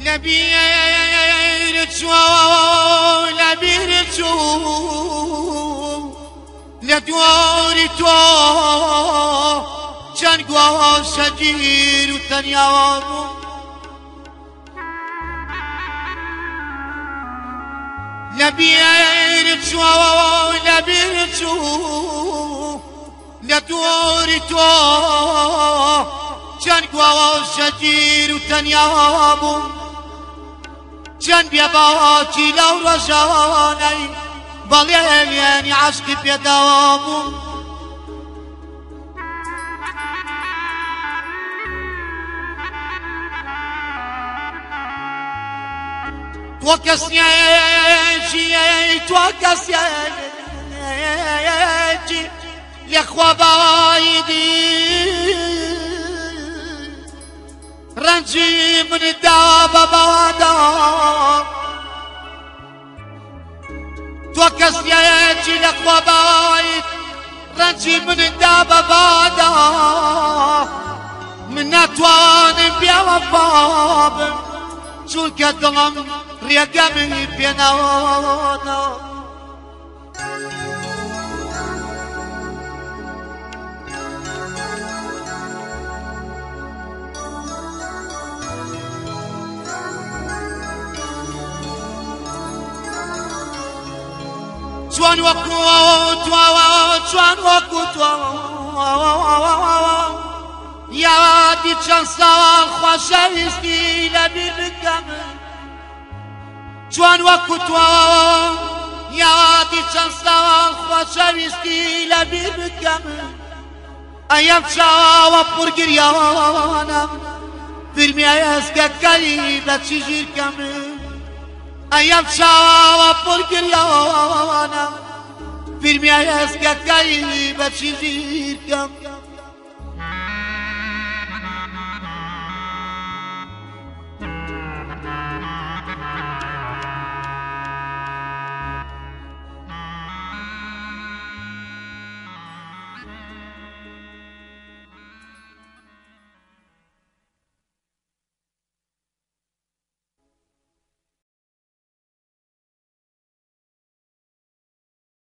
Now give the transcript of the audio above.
لبيرتو لدواري تو كان قوا شجير وتنيابو لبيرتو لدواري تو كان قوا شجير وتنيابو كان بيباكي لو رجاني بلياني عشقي بيداومو توكس ياجي لأخوة بايدي رنجي من الدابة بادا توكس ياجي لأخوة بايد رنجي من الدابة بادا من نتوان بيا وفاب شو كدلم ريقمي بينانا جوان وقوت یادی چند سال خوشایستی لبی بکم جوان وقوت یادی چند سال خوشایستی لبی بکم ایم چاوا پر گریانم فرمی از که کلی بچیجیر کم ایم چاوا پر گریانم فرمی از که کلی بچیجیر کم